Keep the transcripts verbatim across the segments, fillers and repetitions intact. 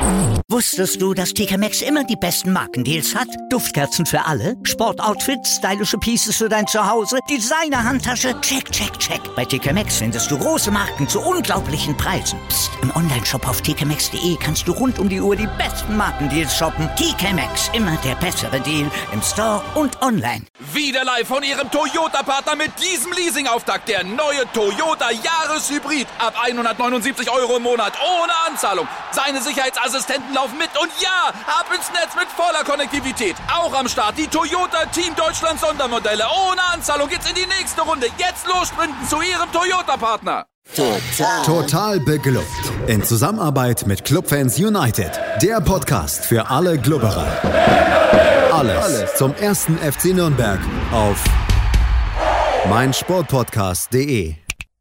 Wusstest du, dass T K Maxx immer die besten Markendeals hat? Duftkerzen für alle, Sportoutfits, stylische Pieces für dein Zuhause, Designer-Handtasche, check, check, check. Bei T K Maxx findest du große Marken zu unglaublichen Preisen. Psst. Im Onlineshop auf t k maxx punkt d e kannst du rund um die Uhr die besten Markendeals shoppen. T K Maxx, immer der bessere Deal im Store und online. Wieder live von Ihrem Toyota-Partner mit diesem Leasing-Auftakt. Der neue Toyota Jahreshybrid. Ab hundertneunundsiebzig Euro im Monat ohne Anzahlung. Seine Sicherheitsassistenten laufen mit und ja, ab ins Netz mit voller Konnektivität. Auch am Start die Toyota Team Deutschland Sondermodelle. Ohne Anzahlung geht's in die nächste Runde. Jetzt los sprinten zu Ihrem Toyota-Partner. Total. Total beglückt. In Zusammenarbeit mit Clubfans United. Der Podcast für alle Glubberer. Alles, Alles zum ersten F C Nürnberg auf meinsportpodcast punkt de.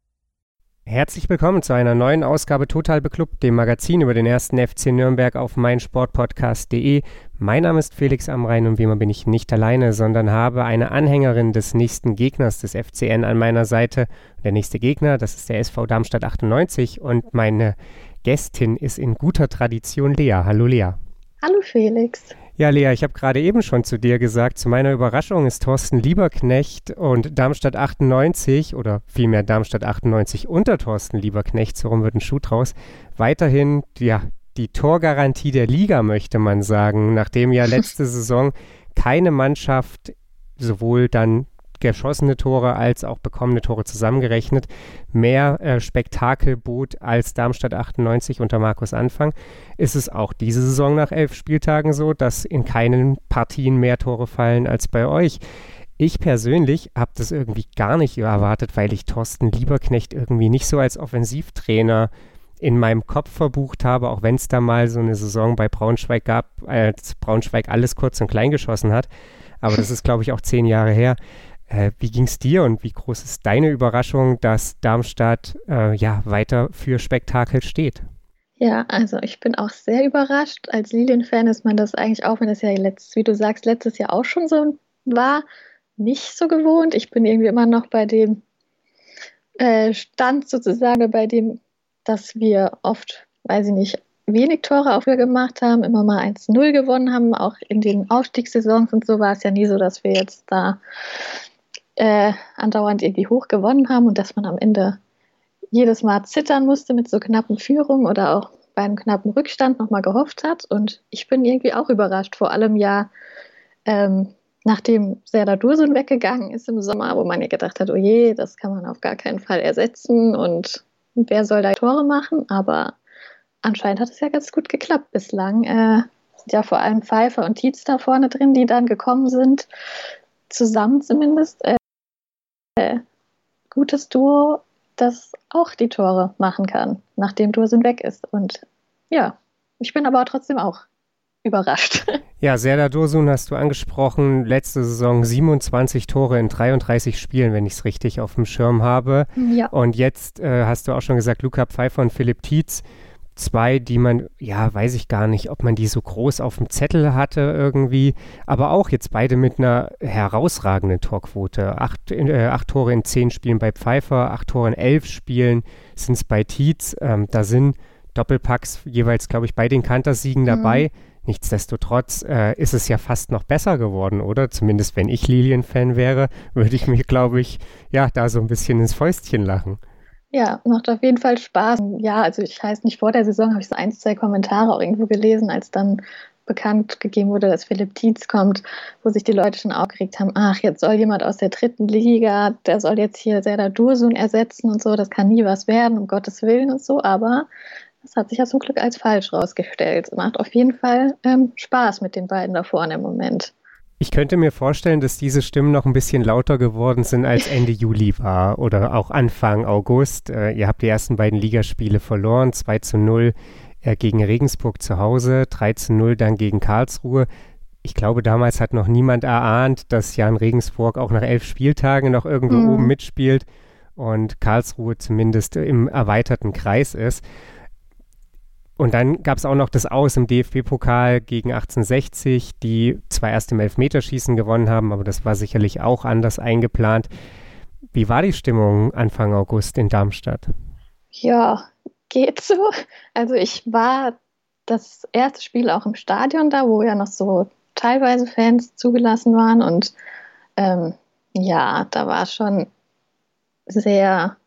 Herzlich willkommen zu einer neuen Ausgabe Total Beklubbt, dem Magazin über den ersten F C Nürnberg auf meinsportpodcast punkt de. Mein Name ist Felix Amrain und wie immer bin ich nicht alleine, sondern habe eine Anhängerin des nächsten Gegners des F C N an meiner Seite. Der nächste Gegner, das ist der S V Darmstadt achtundneunzig und meine Gästin ist in guter Tradition Lea. Hallo Lea. Hallo Felix. Ja, Lea, ich habe gerade eben schon zu dir gesagt, zu meiner Überraschung ist Thorsten Lieberknecht und Darmstadt achtundneunzig oder vielmehr Darmstadt achtundneunzig unter Thorsten Lieberknecht, so rum wird ein Schuh draus, weiterhin ja, die Torgarantie der Liga, möchte man sagen, nachdem ja letzte Saison keine Mannschaft sowohl dann geschossene Tore als auch bekommene Tore zusammengerechnet mehr äh, Spektakel bot als Darmstadt achtundneunzig unter Markus Anfang, ist es auch diese Saison nach elf Spieltagen so, dass in keinen Partien mehr Tore fallen als bei euch. Ich persönlich habe das irgendwie gar nicht erwartet, weil ich Thorsten Lieberknecht irgendwie nicht so als Offensivtrainer in meinem Kopf verbucht habe, auch wenn es da mal so eine Saison bei Braunschweig gab, als Braunschweig alles kurz und klein geschossen hat. Aber das ist, glaube ich, auch zehn Jahre her. Äh, wie ging es dir und wie groß ist deine Überraschung, dass Darmstadt äh, ja weiter für Spektakel steht? Ja, also ich bin auch sehr überrascht. Als Lilien-Fan ist man das eigentlich auch, wenn das ja letztes, wie du sagst, letztes Jahr auch schon so war, nicht so gewohnt. Ich bin irgendwie immer noch bei dem äh, Stand sozusagen, bei dem, dass wir oft, weiß ich nicht, wenig Tore auch wieder gemacht haben, immer mal eins null gewonnen haben. Auch in den Aufstiegssaisons und so war es ja nie so, dass wir jetzt da Äh, andauernd irgendwie hoch gewonnen haben und dass man am Ende jedes Mal zittern musste mit so knappen Führungen oder auch bei einem knappen Rückstand nochmal gehofft hat. Und ich bin irgendwie auch überrascht, vor allem ja, ähm, nachdem Serdar Dursun weggegangen ist im Sommer, wo man ja gedacht hat, oh je, das kann man auf gar keinen Fall ersetzen und wer soll da Tore machen? Aber anscheinend hat es ja ganz gut geklappt bislang. Äh, sind ja vor allem Pfeiffer und Tietz da vorne drin, die dann gekommen sind, zusammen zumindest. Äh, Äh, gutes Duo, das auch die Tore machen kann, nachdem Dursun weg ist. Und ja, ich bin aber trotzdem auch überrascht. Ja, Serdar Dursun hast du angesprochen, letzte Saison siebenundzwanzig Tore in dreiunddreißig Spielen, wenn ich es richtig auf dem Schirm habe. Ja. Und jetzt äh, hast du auch schon gesagt, Luca Pfeiffer und Philipp Tietz, zwei, die man, ja, weiß ich gar nicht, ob man die so groß auf dem Zettel hatte irgendwie, aber auch jetzt beide mit einer herausragenden Torquote. Acht, äh, acht Tore in zehn Spielen bei Pfeiffer, acht Tore in elf Spielen sind es bei Tietz. Ähm, da sind Doppelpacks jeweils, glaube ich, bei den Kantersiegen mhm. dabei. Nichtsdestotrotz äh, ist es ja fast noch besser geworden, oder? Zumindest wenn ich Lilien-Fan wäre, würde ich mir, glaube ich, ja, da so ein bisschen ins Fäustchen lachen. Ja, macht auf jeden Fall Spaß. Ja, also ich weiß nicht, vor der Saison habe ich so ein, zwei Kommentare auch irgendwo gelesen, als dann bekannt gegeben wurde, dass Philipp Tietz kommt, wo sich die Leute schon aufgeregt haben, ach, jetzt soll jemand aus der dritten Liga, der soll jetzt hier Serdar Dursun ersetzen und so, das kann nie was werden, um Gottes Willen und so, aber das hat sich ja zum Glück als falsch rausgestellt. Macht auf jeden Fall ähm, Spaß mit den beiden da vorne im Moment. Ich könnte mir vorstellen, dass diese Stimmen noch ein bisschen lauter geworden sind, als Ende Juli war oder auch Anfang August. Äh, ihr habt die ersten beiden Ligaspiele verloren, zwei zu null äh, gegen Regensburg zu Hause, drei zu null dann gegen Karlsruhe. Ich glaube, damals hat noch niemand erahnt, dass Jan Regensburg auch nach elf Spieltagen noch irgendwo mhm. oben mitspielt und Karlsruhe zumindest im erweiterten Kreis ist. Und dann gab es auch noch das Aus im D F B-Pokal gegen achtzehnhundertsechzig, die zwar erst im Elfmeterschießen gewonnen haben, aber das war sicherlich auch anders eingeplant. Wie war die Stimmung Anfang August in Darmstadt? Ja, geht so. Also ich war das erste Spiel auch im Stadion da, wo ja noch so teilweise Fans zugelassen waren. Und ähm, ja, da war es schon sehr,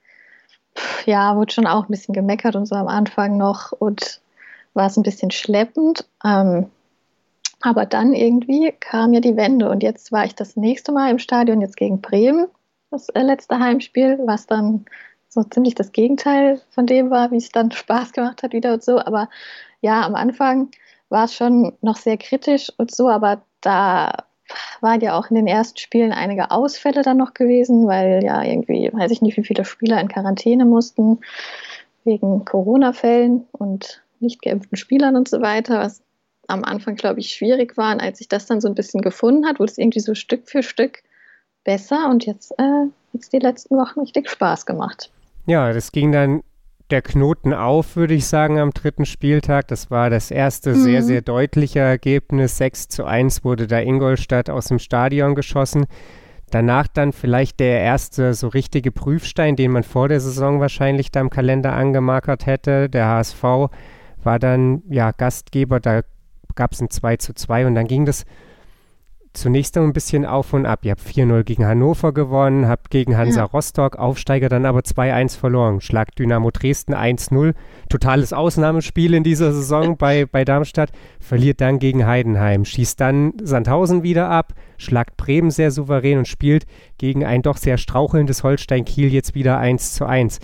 ja, wurde schon auch ein bisschen gemeckert und so am Anfang noch und war es ein bisschen schleppend. Ähm, aber dann irgendwie kam ja die Wende und jetzt war ich das nächste Mal im Stadion, jetzt gegen Bremen, das äh, letzte Heimspiel, was dann so ziemlich das Gegenteil von dem war, wie es dann Spaß gemacht hat wieder und so. Aber ja, am Anfang war es schon noch sehr kritisch und so, aber da waren ja auch in den ersten Spielen einige Ausfälle dann noch gewesen, weil ja irgendwie, weiß ich nicht, wie viele Spieler in Quarantäne mussten, wegen Corona-Fällen und nicht geimpften Spielern und so weiter, was am Anfang, glaube ich, schwierig war. Und als sich das dann so ein bisschen gefunden hat, wurde es irgendwie so Stück für Stück besser und jetzt äh, jetzt die letzten Wochen richtig Spaß gemacht. Ja, das ging dann der Knoten auf, würde ich sagen, am dritten Spieltag. Das war das erste mhm. sehr, sehr deutliche Ergebnis. sechs zu eins wurde da Ingolstadt aus dem Stadion geschossen. Danach dann vielleicht der erste so richtige Prüfstein, den man vor der Saison wahrscheinlich da im Kalender angemarkert hätte. Der H S V war dann ja Gastgeber, da gab es ein zwei zu zwei und dann ging das zunächst noch ein bisschen auf und ab. Ihr habt vier null gegen Hannover gewonnen, habt gegen Hansa ja. Rostock, Aufsteiger, dann aber zwei eins verloren. Schlag Dynamo Dresden eins null. Totales Ausnahmespiel in dieser Saison bei, bei Darmstadt. Verliert dann gegen Heidenheim. Schießt dann Sandhausen wieder ab, schlagt Bremen sehr souverän und spielt gegen ein doch sehr strauchelndes Holstein Kiel jetzt wieder eins zu eins.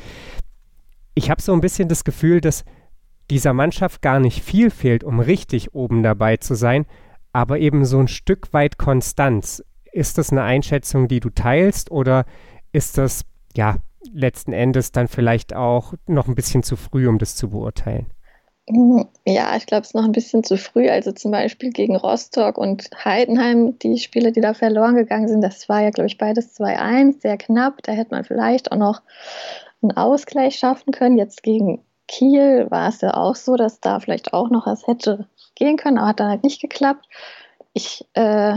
Ich habe so ein bisschen das Gefühl, dass dieser Mannschaft gar nicht viel fehlt, um richtig oben dabei zu sein, aber eben so ein Stück weit Konstanz. Ist das eine Einschätzung, die du teilst oder ist das ja letzten Endes dann vielleicht auch noch ein bisschen zu früh, um das zu beurteilen? Ja, ich glaube, es ist noch ein bisschen zu früh. Also zum Beispiel gegen Rostock und Heidenheim, die Spiele, die da verloren gegangen sind, das war ja, glaube ich, beides zwei eins, sehr knapp. Da hätte man vielleicht auch noch einen Ausgleich schaffen können. Jetzt gegen Kiel war es ja auch so, dass da vielleicht auch noch was hätte gehen können, aber hat dann halt nicht geklappt. Ich, äh,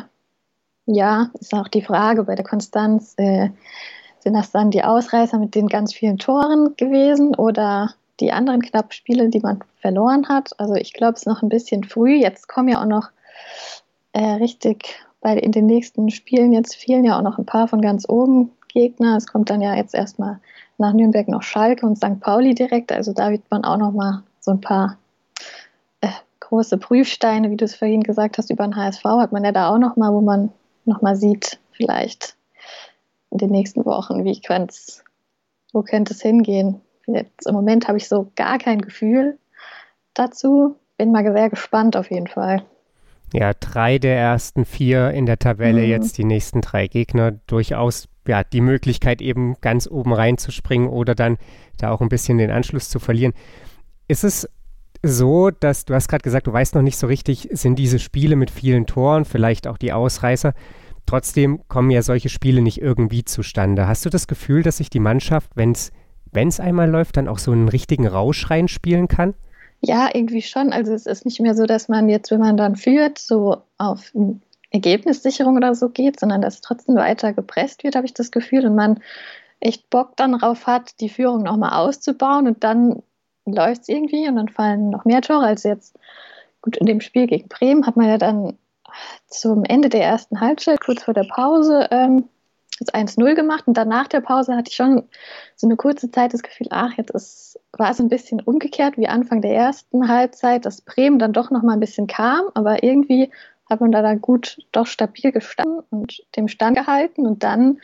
ja, ist auch die Frage bei der Konstanz, äh, sind das dann die Ausreißer mit den ganz vielen Toren gewesen oder die anderen knappen Spiele, die man verloren hat? Also ich glaube, es ist noch ein bisschen früh. Jetzt kommen ja auch noch äh, richtig, bei in den nächsten Spielen jetzt fehlen ja auch noch ein paar von ganz oben Gegner. Es kommt dann ja jetzt erstmal nach Nürnberg noch Schalke und Sankt Pauli direkt. Also da wird man auch noch mal so ein paar äh, große Prüfsteine, wie du es vorhin gesagt hast, über den H S V hat man ja da auch noch mal, wo man noch mal sieht, vielleicht in den nächsten Wochen, wie könnte wo könnte es hingehen. Jetzt im Moment habe ich so gar kein Gefühl dazu. Bin mal sehr gespannt auf jeden Fall. Ja, drei der ersten vier in der Tabelle, mhm. jetzt die nächsten drei Gegner, durchaus ja, die Möglichkeit eben ganz oben reinzuspringen oder dann da auch ein bisschen den Anschluss zu verlieren. Ist es so, dass, du hast gerade gesagt, du weißt noch nicht so richtig, sind diese Spiele mit vielen Toren, vielleicht auch die Ausreißer, trotzdem kommen ja solche Spiele nicht irgendwie zustande. Hast du das Gefühl, dass sich die Mannschaft, wenn es einmal läuft, dann auch so einen richtigen Rausch reinspielen kann? Ja, irgendwie schon. Also es ist nicht mehr so, dass man jetzt, wenn man dann führt, so auf Ergebnissicherung oder so geht, sondern dass trotzdem weiter gepresst wird, habe ich das Gefühl, und man echt Bock dann drauf hat, die Führung nochmal auszubauen und dann läuft es irgendwie und dann fallen noch mehr Tore als jetzt. Gut, in dem Spiel gegen Bremen hat man ja dann zum Ende der ersten Halbzeit, kurz vor der Pause, ähm, das eins null gemacht und dann nach der Pause hatte ich schon so eine kurze Zeit das Gefühl, ach, jetzt ist, war es ein bisschen umgekehrt wie Anfang der ersten Halbzeit, dass Bremen dann doch nochmal ein bisschen kam, aber irgendwie hat man da dann gut, doch stabil gestanden und dem Stand gehalten und dann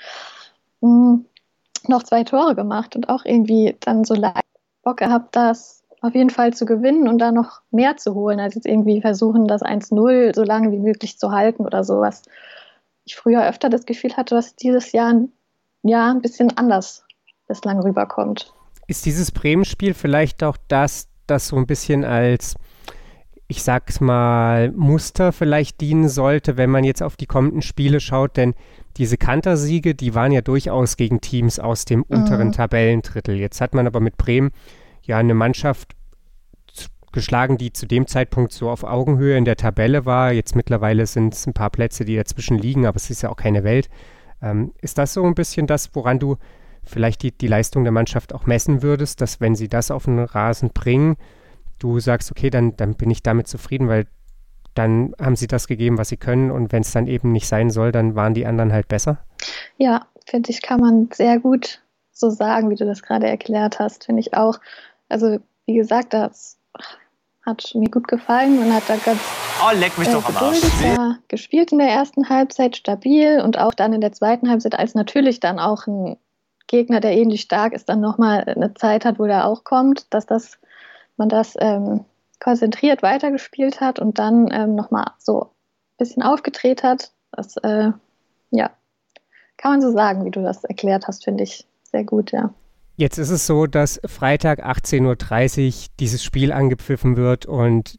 mh, noch zwei Tore gemacht und auch irgendwie dann so leicht Bock gehabt, das auf jeden Fall zu gewinnen und da noch mehr zu holen, als jetzt irgendwie versuchen, das eins null so lange wie möglich zu halten oder sowas. Ich früher öfter das Gefühl hatte, dass dieses Jahr ja, ein bisschen anders bislang rüberkommt. Ist dieses Bremen-Spiel vielleicht auch das, das so ein bisschen als, ich sag's mal, Muster vielleicht dienen sollte, wenn man jetzt auf die kommenden Spiele schaut? Denn diese Kantersiege, die waren ja durchaus gegen Teams aus dem unteren mhm. Tabellendrittel. Jetzt hat man aber mit Bremen ja eine Mannschaft geschlagen, die zu dem Zeitpunkt so auf Augenhöhe in der Tabelle war. Jetzt mittlerweile sind es ein paar Plätze, die dazwischen liegen, aber es ist ja auch keine Welt. Ähm, ist das so ein bisschen das, woran du vielleicht die, die Leistung der Mannschaft auch messen würdest, dass wenn sie das auf den Rasen bringen, du sagst, okay, dann, dann bin ich damit zufrieden, weil dann haben sie das gegeben, was sie können und wenn es dann eben nicht sein soll, dann waren die anderen halt besser? Ja, finde ich, kann man sehr gut so sagen, wie du das gerade erklärt hast, finde ich auch. Also wie gesagt, das hat mir gut gefallen. Man hat da ganz oh, leck mich äh, doch am Arsch. geduldig gespielt in der ersten Halbzeit, stabil und auch dann in der zweiten Halbzeit, als natürlich dann auch ein Gegner, der ähnlich stark ist, dann nochmal eine Zeit hat, wo der auch kommt, dass das, man das ähm, konzentriert weitergespielt hat und dann ähm, nochmal so ein bisschen aufgedreht hat. Das, äh, ja, kann man so sagen, wie du das erklärt hast, finde ich sehr gut, ja. Jetzt ist es so, dass Freitag achtzehn Uhr dreißig dieses Spiel angepfiffen wird und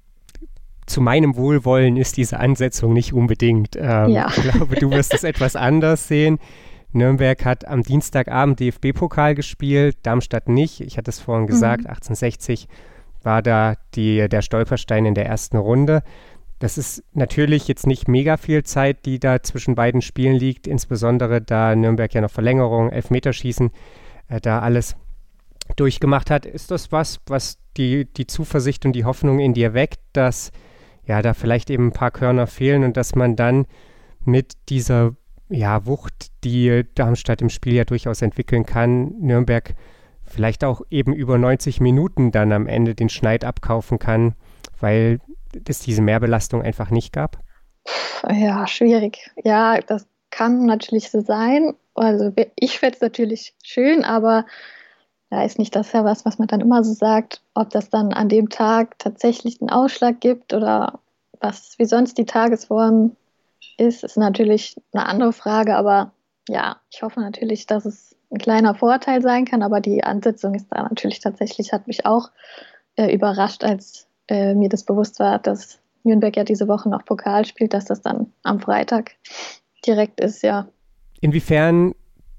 zu meinem Wohlwollen ist diese Ansetzung nicht unbedingt. Ähm, ja. Ich glaube, du wirst es etwas anders sehen. Nürnberg hat am Dienstagabend D F B-Pokal gespielt, Darmstadt nicht. Ich hatte es vorhin gesagt, mhm. achtzehnhundertsechzig war da die, der Stolperstein in der ersten Runde. Das ist natürlich jetzt nicht mega viel Zeit, die da zwischen beiden Spielen liegt, insbesondere da Nürnberg ja noch Verlängerung, Elfmeterschießen, äh, da alles durchgemacht hat. Ist das was, was die, die Zuversicht und die Hoffnung in dir weckt, dass ja da vielleicht eben ein paar Körner fehlen und dass man dann mit dieser ja, Wucht, die Darmstadt im Spiel ja durchaus entwickeln kann, Nürnberg vielleicht auch eben über neunzig Minuten dann am Ende den Schneid abkaufen kann, weil es diese Mehrbelastung einfach nicht gab? Ja, schwierig. Ja, das kann natürlich so sein. Also ich fände es natürlich schön, aber da ist nicht das ja was, was man dann immer so sagt, ob das dann an dem Tag tatsächlich einen Ausschlag gibt oder was, wie sonst die Tagesform ist, ist natürlich eine andere Frage, aber ja, ich hoffe natürlich, dass es ein kleiner Vorteil sein kann, aber die Ansetzung ist da natürlich tatsächlich, hat mich auch äh, überrascht, als äh, mir das bewusst war, dass Nürnberg ja diese Woche noch Pokal spielt, dass das dann am Freitag direkt ist, ja. Inwiefern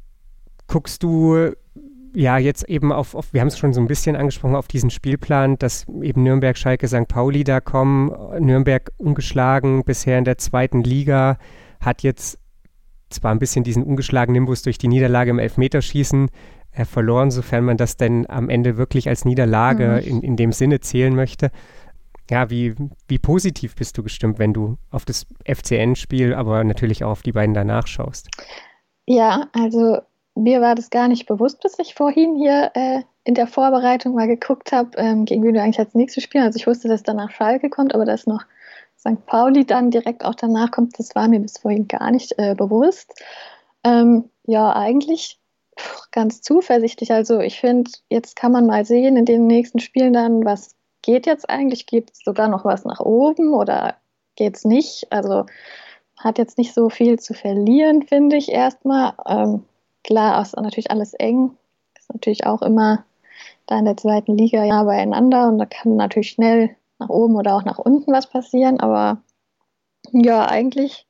guckst du ja jetzt eben auf, auf wir haben es schon so ein bisschen angesprochen, auf diesen Spielplan, dass eben Nürnberg, Schalke, Sankt Pauli da kommen, Nürnberg ungeschlagen bisher in der zweiten Liga, hat jetzt zwar ein bisschen diesen ungeschlagenen Nimbus durch die Niederlage im Elfmeterschießen äh, verloren, sofern man das denn am Ende wirklich als Niederlage mhm. in, in dem Sinne zählen möchte. Ja, wie, wie positiv bist du gestimmt, wenn du auf das F C N-Spiel, aber natürlich auch auf die beiden danach schaust? Ja, also mir war das gar nicht bewusst, bis ich vorhin hier äh, in der Vorbereitung mal geguckt habe, ähm, gegen wen du eigentlich als nächstes spielen. Also ich wusste, dass danach Schalke kommt, aber dass noch Sankt Pauli dann direkt auch danach kommt, das war mir bis vorhin gar nicht äh, bewusst. Ähm, ja, eigentlich pff, ganz zuversichtlich. Also ich finde, jetzt kann man mal sehen in den nächsten Spielen dann, was geht jetzt eigentlich? Geht sogar noch was nach oben oder geht es nicht? Also hat jetzt nicht so viel zu verlieren, finde ich erstmal. Ähm, klar, ist natürlich alles eng. Ist natürlich auch immer da in der zweiten Liga ja beieinander und da kann natürlich schnell nach oben oder auch nach unten was passieren, aber ja, eigentlich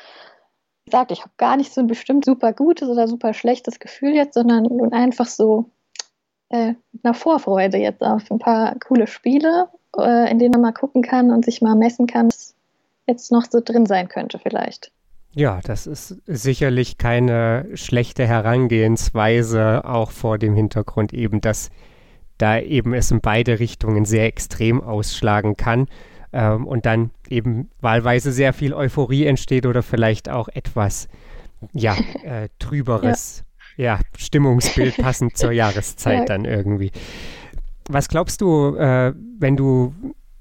gesagt, ich habe gar nicht so ein bestimmt super gutes oder super schlechtes Gefühl jetzt, sondern nun einfach so äh, mit einer Vorfreude jetzt auf ein paar coole Spiele, äh, in denen man mal gucken kann und sich mal messen kann, was jetzt noch so drin sein könnte vielleicht. Ja, das ist sicherlich keine schlechte Herangehensweise, auch vor dem Hintergrund eben, dass da eben es in beide Richtungen sehr extrem ausschlagen kann ähm, und dann eben wahlweise sehr viel Euphorie entsteht oder vielleicht auch etwas, ja, äh, trüberes ja. ja, Stimmungsbild passend zur Jahreszeit ja. dann irgendwie. Was glaubst du, äh, wenn du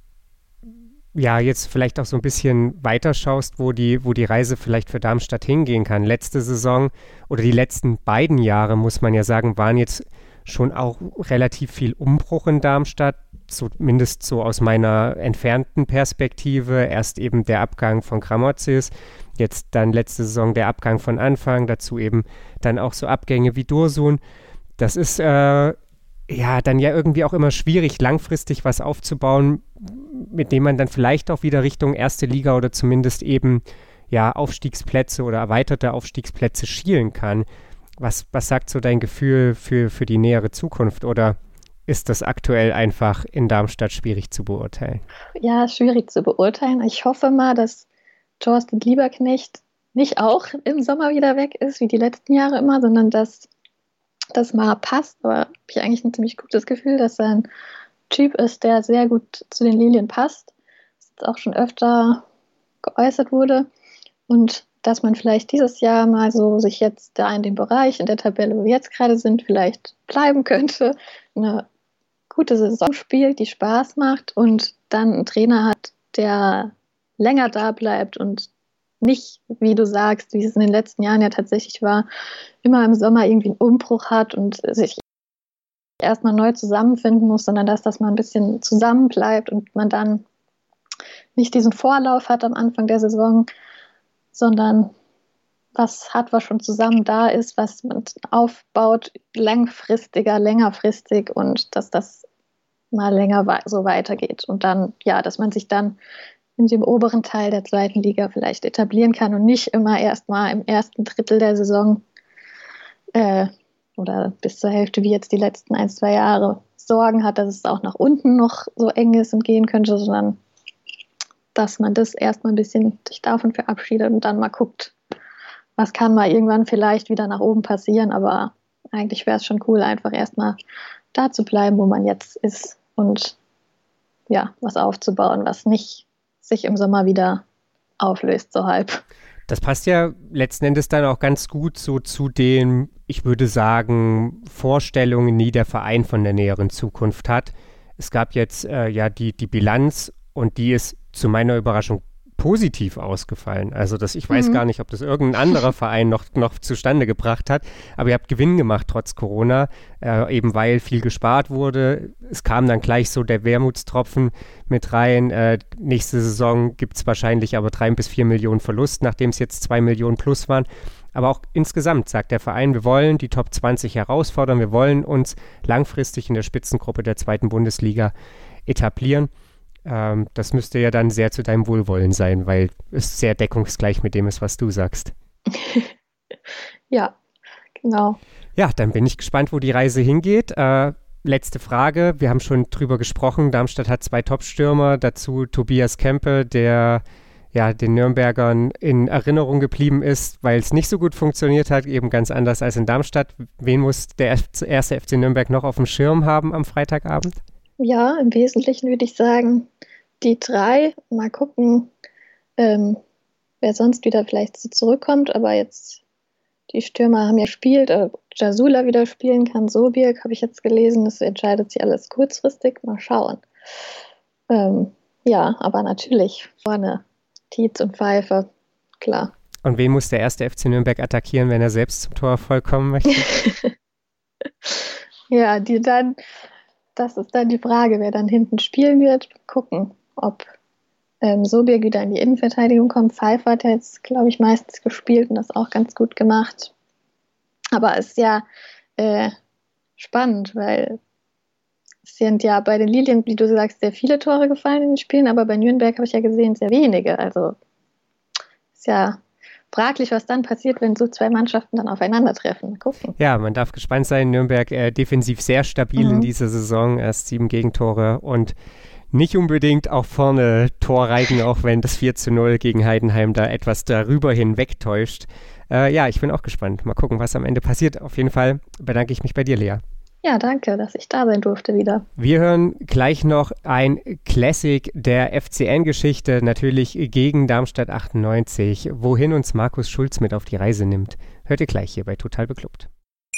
ja jetzt vielleicht auch so ein bisschen weiter schaust, wo die, wo die Reise vielleicht für Darmstadt hingehen kann? Letzte Saison oder die letzten beiden Jahre, muss man ja sagen, waren jetzt schon auch relativ viel Umbruch in Darmstadt, zumindest so aus meiner entfernten Perspektive. Erst eben der Abgang von Kramotzis, jetzt dann letzte Saison der Abgang von Anfang, dazu eben dann auch so Abgänge wie Dursun. Das ist äh, ja dann ja irgendwie auch immer schwierig, langfristig was aufzubauen, mit dem man dann vielleicht auch wieder Richtung erste Liga oder zumindest eben ja Aufstiegsplätze oder erweiterte Aufstiegsplätze schielen kann. Was, was sagt so dein Gefühl für, für die nähere Zukunft oder ist das aktuell einfach in Darmstadt schwierig zu beurteilen? Ja, schwierig zu beurteilen. Ich hoffe mal, dass Thorsten Lieberknecht nicht auch im Sommer wieder weg ist, wie die letzten Jahre immer, sondern dass das mal passt. Aber habe ich eigentlich ein ziemlich gutes Gefühl, dass sein Typ ist, der sehr gut zu den Lilien passt, das auch schon öfter geäußert wurde. Und dass man vielleicht dieses Jahr mal so sich jetzt da in dem Bereich, in der Tabelle, wo wir jetzt gerade sind, vielleicht bleiben könnte, eine gute Saison spielt, die Spaß macht und dann einen Trainer hat, der länger da bleibt und nicht, wie du sagst, wie es in den letzten Jahren ja tatsächlich war, immer im Sommer irgendwie einen Umbruch hat und sich erstmal neu zusammenfinden muss, sondern dass das mal ein bisschen zusammenbleibt und man dann nicht diesen Vorlauf hat am Anfang der Saison, sondern was hat, was schon zusammen da ist, was man aufbaut, langfristiger, längerfristig und dass das mal länger so weitergeht. Und dann, ja, dass man sich dann in dem oberen Teil der zweiten Liga vielleicht etablieren kann und nicht immer erst mal im ersten Drittel der Saison äh, oder bis zur Hälfte, wie jetzt die letzten ein, zwei Jahre, Sorgen hat, dass es auch nach unten noch so eng ist und gehen könnte, sondern dass man das erstmal ein bisschen sich davon verabschiedet und dann mal guckt, was kann mal irgendwann vielleicht wieder nach oben passieren, aber eigentlich wäre es schon cool, einfach erstmal da zu bleiben, wo man jetzt ist und ja, was aufzubauen, was nicht sich im Sommer wieder auflöst, so halb. Das passt ja letzten Endes dann auch ganz gut so zu den, ich würde sagen, Vorstellungen, die der Verein von der näheren Zukunft hat. Es gab jetzt äh, ja die, die Bilanz und die ist zu meiner Überraschung positiv ausgefallen. Also das, ich weiß mhm. gar nicht, ob das irgendein anderer Verein noch, noch zustande gebracht hat, aber ihr habt Gewinn gemacht trotz Corona, äh, eben weil viel gespart wurde. Es kam dann gleich so der Wermutstropfen mit rein. Äh, nächste Saison gibt es wahrscheinlich aber drei bis vier Millionen Verlust, nachdem es jetzt zwei Millionen plus waren. Aber auch insgesamt sagt der Verein, wir wollen die Top zwanzig herausfordern, wir wollen uns langfristig in der Spitzengruppe der zweiten Bundesliga etablieren. Ähm, das müsste ja dann sehr zu deinem Wohlwollen sein, weil es sehr deckungsgleich mit dem ist, was du sagst. Ja, genau. Ja, dann bin ich gespannt, wo die Reise hingeht. Äh, letzte Frage, wir haben schon drüber gesprochen, Darmstadt hat zwei Top-Stürmer, dazu Tobias Kempe, der ja den Nürnbergern in Erinnerung geblieben ist, weil es nicht so gut funktioniert hat, eben ganz anders als in Darmstadt. Wen muss der erste F C Nürnberg noch auf dem Schirm haben am Freitagabend? Ja, im Wesentlichen würde ich sagen, die drei, mal gucken, ähm, wer sonst wieder vielleicht so zurückkommt, aber jetzt die Stürmer haben ja gespielt, ob Jasula wieder spielen kann, Sobirk, habe ich jetzt gelesen, das entscheidet sich alles kurzfristig, mal schauen. Ähm, ja, aber natürlich vorne Tietz und Pfeiffer, klar. Und wen muss der erste F C Nürnberg attackieren, wenn er selbst zum Torerfolg kommen möchte? Ja, die dann Das ist dann die Frage, wer dann hinten spielen wird. Gucken, ob ähm, Sobirk wieder in die Innenverteidigung kommt. Pfeiffer hat ja jetzt, glaube ich, meistens gespielt und das auch ganz gut gemacht. Aber es ist ja äh, spannend, weil es sind ja bei den Lilien, wie du sagst, sehr viele Tore gefallen in den Spielen, aber bei Nürnberg habe ich ja gesehen, sehr wenige. Also ist ja fraglich, was dann passiert, wenn so zwei Mannschaften dann aufeinandertreffen. Mal gucken. Ja, man darf gespannt sein. Nürnberg äh, defensiv sehr stabil mhm. in dieser Saison. Erst sieben Gegentore und nicht unbedingt auch vorne Torreigen, auch wenn das vier zu null gegen Heidenheim da etwas darüber hinweg täuscht. Äh, ja, ich bin auch gespannt. Mal gucken, was am Ende passiert. Auf jeden Fall bedanke ich mich bei dir, Lea. Ja, danke, dass ich da sein durfte wieder. Wir hören gleich noch ein Classic der F C N-Geschichte, natürlich gegen Darmstadt achtundneunzig, wohin uns Markus Schulz mit auf die Reise nimmt. Hört ihr gleich hier bei Total Beklubbt.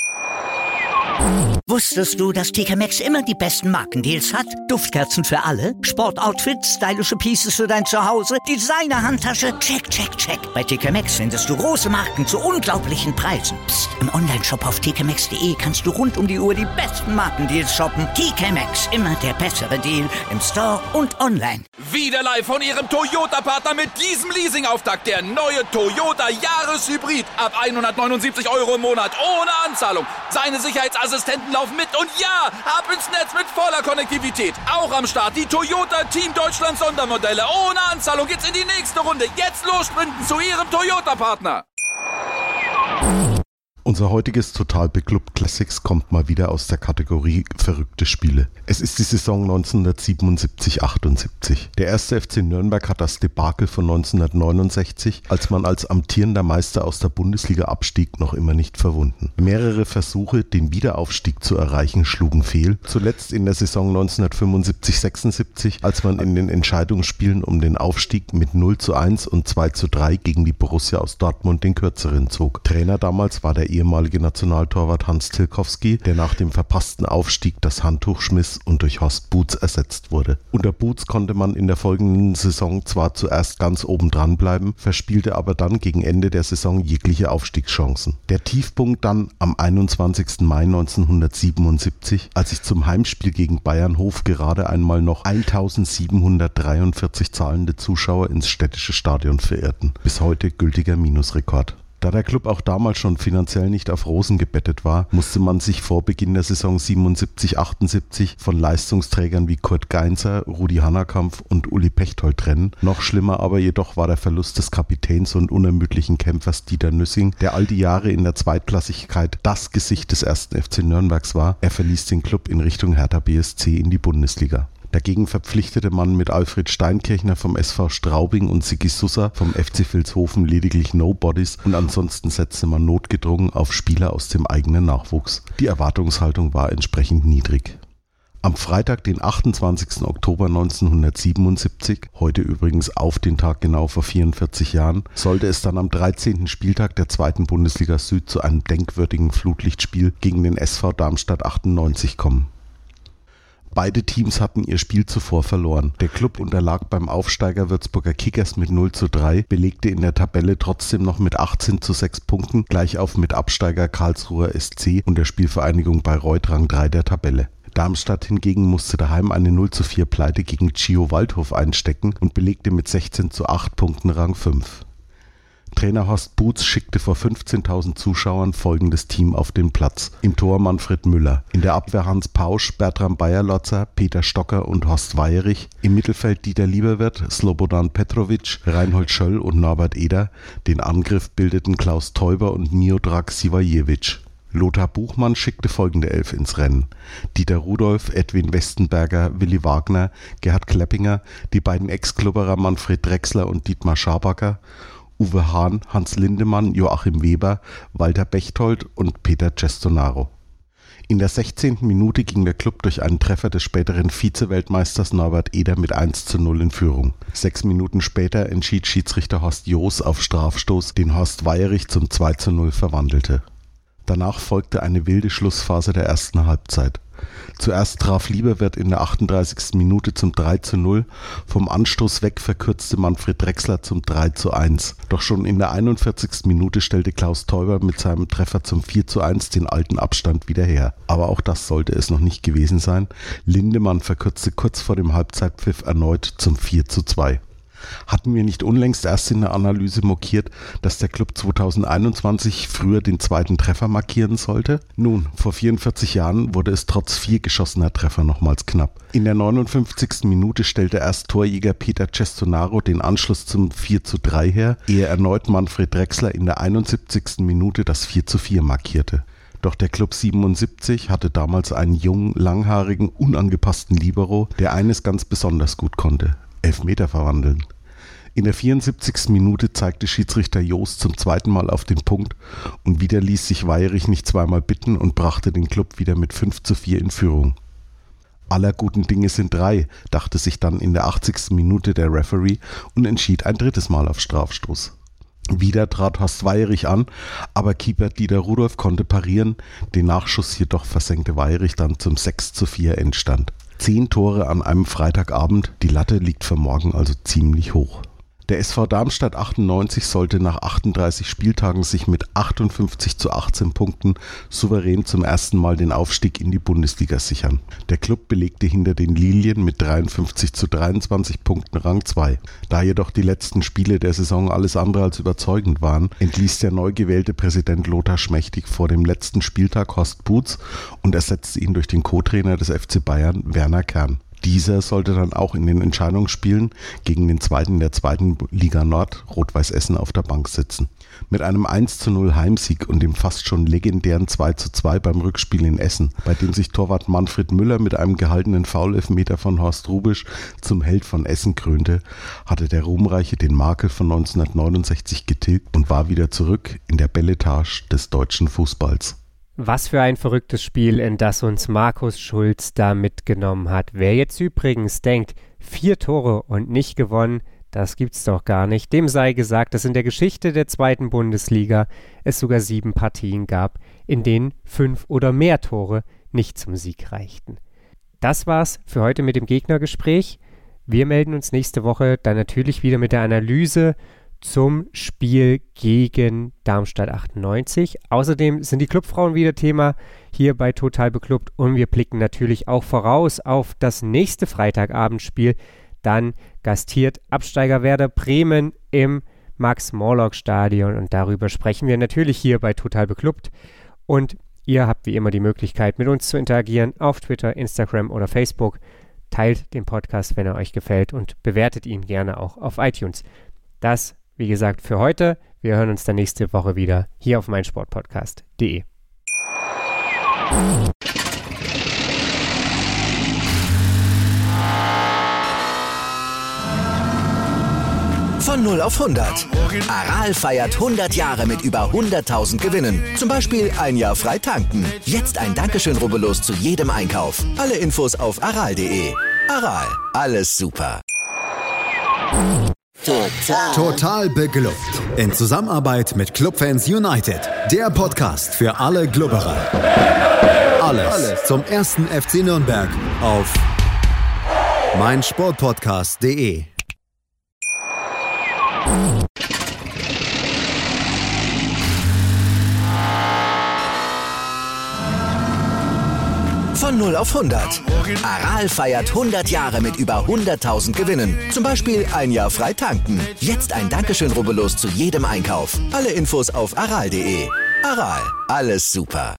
Wusstest du, dass T K Maxx immer die besten Markendeals hat? Duftkerzen für alle, Sportoutfits, stylische Pieces für dein Zuhause, Designer-Handtasche, check, check, check. Bei T K Maxx findest du große Marken zu unglaublichen Preisen. Psst. Im Onlineshop auf t k maxx punkt d e kannst du rund um die Uhr die besten Markendeals shoppen. T K Maxx, immer der bessere Deal im Store und online. Wieder live von ihrem Toyota-Partner mit diesem Leasing-Auftakt. Der neue Toyota Jahreshybrid. Ab hundertneunundsiebzig Euro im Monat ohne Anzahlung. Seine Sicherheitsassistenten laufen mit und ja, ab ins Netz mit voller Konnektivität. Auch am Start die Toyota Team Deutschland Sondermodelle. Ohne Anzahlung geht's in die nächste Runde. Jetzt los sprinten zu ihrem Toyota-Partner. Unser heutiges Total Beklubbt Classics kommt mal wieder aus der Kategorie verrückte Spiele. Es ist die Saison neunzehnhundertsiebenundsiebzig achtundsiebzig. Der erste F C Nürnberg hat das Debakel von neunzehnhundertneunundsechzig, als man als amtierender Meister aus der Bundesliga abstieg, noch immer nicht verwunden. Mehrere Versuche, den Wiederaufstieg zu erreichen, schlugen fehl. Zuletzt in der Saison neunzehnhundertfünfundsiebzig sechsundsiebzig, als man in den Entscheidungsspielen um den Aufstieg mit null zu eins und zwei zu drei gegen die Borussia aus Dortmund den Kürzeren zog. Trainer damals war der ehemalige Nationaltorwart Hans Tilkowski, der nach dem verpassten Aufstieg das Handtuch schmiss und durch Horst Buhz ersetzt wurde. Unter Buhz konnte man in der folgenden Saison zwar zuerst ganz oben dran bleiben, verspielte aber dann gegen Ende der Saison jegliche Aufstiegschancen. Der Tiefpunkt dann am einundzwanzigsten Mai neunzehnhundertsiebenundsiebzig, als sich zum Heimspiel gegen Bayernhof gerade einmal noch eintausendsiebenhundertdreiundvierzig zahlende Zuschauer ins städtische Stadion verirrten. Bis heute gültiger Minusrekord. Da der Club auch damals schon finanziell nicht auf Rosen gebettet war, musste man sich vor Beginn der Saison siebenundsiebzig achtundsiebzig von Leistungsträgern wie Kurt Geinzer, Rudi Hannerkampf und Uli Pechtold trennen. Noch schlimmer aber jedoch war der Verlust des Kapitäns und unermüdlichen Kämpfers Dieter Nüssing, der all die Jahre in der Zweitklassigkeit das Gesicht des ersten F C Nürnbergs war. Er verließ den Club in Richtung Hertha B S C in die Bundesliga. Dagegen verpflichtete man mit Alfred Steinkirchner vom S V Straubing und Sigi Susser vom F C Vilshofen lediglich Nobodies und ansonsten setzte man notgedrungen auf Spieler aus dem eigenen Nachwuchs. Die Erwartungshaltung war entsprechend niedrig. Am Freitag, den achtundzwanzigsten Oktober neunzehnhundertsiebenundsiebzig, heute übrigens auf den Tag genau vor vierundvierzig Jahren, sollte es dann am dreizehnten Spieltag der zweiten Bundesliga Süd zu einem denkwürdigen Flutlichtspiel gegen den S V Darmstadt achtundneunzig kommen. Beide Teams hatten ihr Spiel zuvor verloren. Der Club unterlag beim Aufsteiger Würzburger Kickers mit null zu drei, belegte in der Tabelle trotzdem noch mit achtzehn zu sechs Punkten, gleichauf mit Absteiger Karlsruher S C und der Spielvereinigung Bayreuth Rang drei der Tabelle. Darmstadt hingegen musste daheim eine null zu vier Pleite gegen Chio Waldhof einstecken und belegte mit sechzehn zu acht Punkten Rang fünf. Trainer Horst Buhz schickte vor fünfzehntausend Zuschauern folgendes Team auf den Platz. Im Tor Manfred Müller, in der Abwehr Hans Pausch, Bertram Bayerlotzer, Peter Stocker und Horst Weierich, im Mittelfeld Dieter Lieberwirt, Slobodan Petrovic, Reinhold Schöll und Norbert Eder, den Angriff bildeten Klaus Teuber und Miodrag Sivajewitsch. Lothar Buchmann schickte folgende Elf ins Rennen: Dieter Rudolph, Edwin Westenberger, Willi Wagner, Gerhard Kleppinger, die beiden Ex-Klubberer Manfred Drechsler und Dietmar Schabacker, Uwe Hahn, Hans Lindemann, Joachim Weber, Walter Bechtold und Peter Cestonaro. In der sechzehnten Minute ging der Club durch einen Treffer des späteren Vize-Weltmeisters Norbert Eder mit eins zu null in Führung. Sechs Minuten später entschied Schiedsrichter Horst Joos auf Strafstoß, den Horst Weierich zum zwei zu null verwandelte. Danach folgte eine wilde Schlussphase der ersten Halbzeit. Zuerst traf Lieberwirt in der achtunddreißigsten Minute zum drei zu null, vom Anstoß weg verkürzte Manfred Drechsler zum drei zu eins. Doch schon in der einundvierzigsten Minute stellte Klaus Teuber mit seinem Treffer zum vier zu eins den alten Abstand wieder her. Aber auch das sollte es noch nicht gewesen sein. Lindemann verkürzte kurz vor dem Halbzeitpfiff erneut zum vier zu zwei. Hatten wir nicht unlängst erst in der Analyse mokiert, dass der Club zweitausendeinundzwanzig früher den zweiten Treffer markieren sollte? Nun, vor vierundvierzig Jahren wurde es trotz vier geschossener Treffer nochmals knapp. In der neunundfünfzigsten Minute stellte erst Torjäger Peter Cestonaro den Anschluss zum vier zu drei her, ehe erneut Manfred Drechsler in der einundsiebzigsten Minute das vier zu vier markierte. Doch der Club siebenundsiebzig hatte damals einen jungen, langhaarigen, unangepassten Libero, der eines ganz besonders gut konnte: Elfmeter verwandeln. In der vierundsiebzigsten Minute zeigte Schiedsrichter Joos zum zweiten Mal auf den Punkt und wieder ließ sich Weierich nicht zweimal bitten und brachte den Club wieder mit fünf zu vier in Führung. Aller guten Dinge sind drei, dachte sich dann in der achtzigsten Minute der Referee und entschied ein drittes Mal auf Strafstoß. Wieder trat Horst Weierich an, aber Keeper Dieter Rudolph konnte parieren, den Nachschuss jedoch versenkte Weierich dann zum sechs zu vier Endstand. Zehn Tore an einem Freitagabend, die Latte liegt für morgen also ziemlich hoch. Der S V Darmstadt achtundneunzig sollte nach achtunddreißig Spieltagen sich mit achtundfünfzig zu achtzehn Punkten souverän zum ersten Mal den Aufstieg in die Bundesliga sichern. Der Club belegte hinter den Lilien mit dreiundfünfzig zu dreiundzwanzig Punkten Rang zwei. Da jedoch die letzten Spiele der Saison alles andere als überzeugend waren, entließ der neu gewählte Präsident Lothar Schmächtig vor dem letzten Spieltag Horst Buhz und ersetzte ihn durch den Co-Trainer des F C Bayern, Werner Kern. Dieser sollte dann auch in den Entscheidungsspielen gegen den Zweiten der zweiten Liga Nord, Rot-Weiß Essen, auf der Bank sitzen. Mit einem eins zu null Heimsieg und dem fast schon legendären zwei zu zwei beim Rückspiel in Essen, bei dem sich Torwart Manfred Müller mit einem gehaltenen Foul-Elfmeter von Horst Hrubesch zum Held von Essen krönte, hatte der Ruhmreiche den Makel von neunzehnhundertneunundsechzig getilgt und war wieder zurück in der Belletage des deutschen Fußballs. Was für ein verrücktes Spiel, in das uns Markus Schulz da mitgenommen hat. Wer jetzt übrigens denkt, vier Tore und nicht gewonnen, das gibt's doch gar nicht. Dem sei gesagt, dass in der Geschichte der zweiten Bundesliga es sogar sieben Partien gab, in denen fünf oder mehr Tore nicht zum Sieg reichten. Das war's für heute mit dem Gegnergespräch. Wir melden uns nächste Woche dann natürlich wieder mit der Analyse zum Spiel gegen Darmstadt achtundneunzig. Außerdem sind die Clubfrauen wieder Thema hier bei Total Beklubbt und wir blicken natürlich auch voraus auf das nächste Freitagabendspiel. Dann gastiert Absteiger Werder Bremen im Max-Morlock-Stadion und darüber sprechen wir natürlich hier bei Total Beklubbt. Und ihr habt wie immer die Möglichkeit, mit uns zu interagieren auf Twitter, Instagram oder Facebook. Teilt den Podcast, wenn er euch gefällt und bewertet ihn gerne auch auf iTunes. Das wie gesagt, für heute. Wir hören uns dann nächste Woche wieder hier auf meinsportpodcast punkt de. Von null auf hundert. Aral feiert hundert Jahre mit über hunderttausend Gewinnen. Zum Beispiel ein Jahr frei tanken. Jetzt ein Dankeschön, rubbellos zu jedem Einkauf. Alle Infos auf aral punkt de. Aral, alles super. Total. Total beglückt. In Zusammenarbeit mit Clubfans United. Der Podcast für alle Glubberer. Alles, Alles zum ersten F C Nürnberg auf meinsportpodcast punkt de. Von null auf hundert. Aral feiert hundert Jahre mit über hunderttausend Gewinnen. Zum Beispiel ein Jahr frei tanken. Jetzt ein Dankeschön, rubbellos zu jedem Einkauf. Alle Infos auf aral punkt de. Aral, alles super.